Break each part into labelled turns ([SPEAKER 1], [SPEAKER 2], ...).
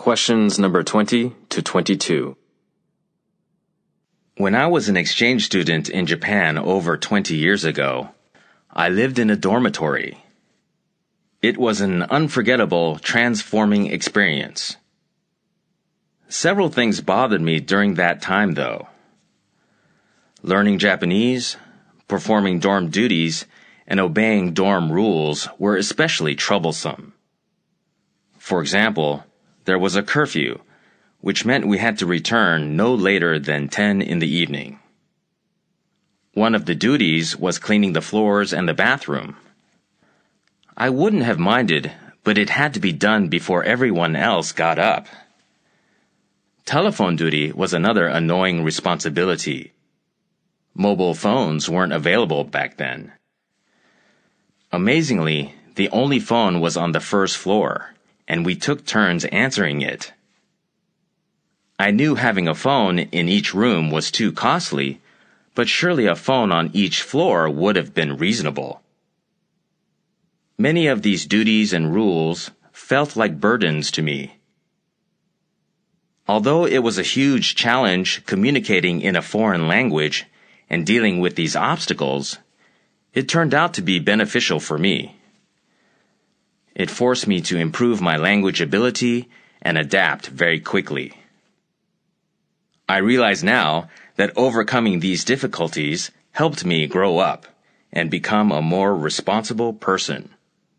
[SPEAKER 1] Questions number 20 to 22.
[SPEAKER 2] When I was an exchange student in Japan over 20 years ago, I lived in a dormitory. It was an unforgettable, transforming experience. Several things bothered me during that time, though. Learning Japanese, performing dorm duties, and obeying dorm rules were especially troublesome. For example, there was a curfew, which meant we had to return no later than 10 in the evening. One of the duties was cleaning the floors and the bathroom. I wouldn't have minded, but it had to be done before everyone else got up. Telephone duty was another annoying responsibility. Mobile phones weren't available back then. Amazingly, the only phone was on the first floor, and we took turns answering it. I knew having a phone in each room was too costly, but surely a phone on each floor would have been reasonable. Many of these duties and rules felt like burdens to me. Although it was a huge challenge communicating in a foreign language and dealing with these obstacles, it turned out to be beneficial for me. It forced me to improve my language ability and adapt very quickly. I realize now that overcoming these difficulties helped me grow up and become a more responsible person.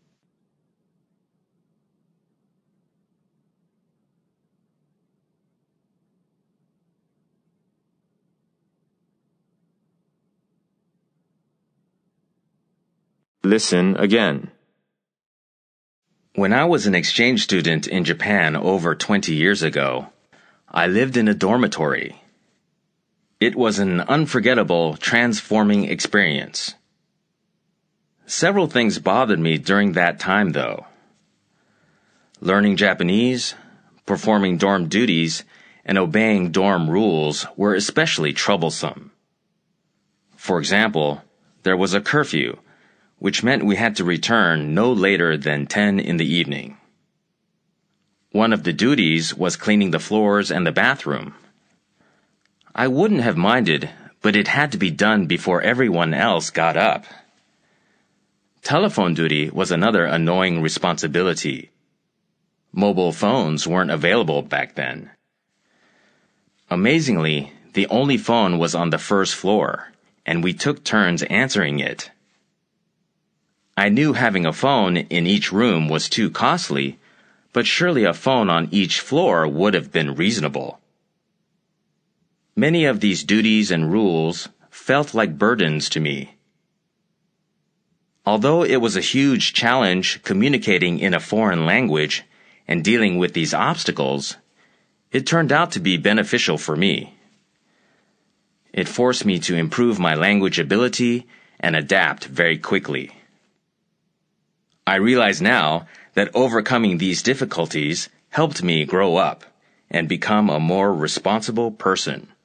[SPEAKER 1] Listen again.
[SPEAKER 2] When I was an exchange student in Japan over 20 years ago, I lived in a dormitory. It was an unforgettable, transforming experience. Several things bothered me during that time, though. Learning Japanese, performing dorm duties, and obeying dorm rules were especially troublesome. For example, there was a curfew, which meant we had to return no later than 10 in the evening. One of the duties was cleaning the floors and the bathroom. I wouldn't have minded, but it had to be done before everyone else got up. Telephone duty was another annoying responsibility. Mobile phones weren't available back then. Amazingly, the only phone was on the first floor, and we took turns answering it. I knew having a phone in each room was too costly, but surely a phone on each floor would have been reasonable. Many of these duties and rules felt like burdens to me. Although it was a huge challenge communicating in a foreign language and dealing with these obstacles, it turned out to be beneficial for me. It forced me to improve my language ability and adapt very quickly. I realize now that overcoming these difficulties helped me grow up and become a more responsible person.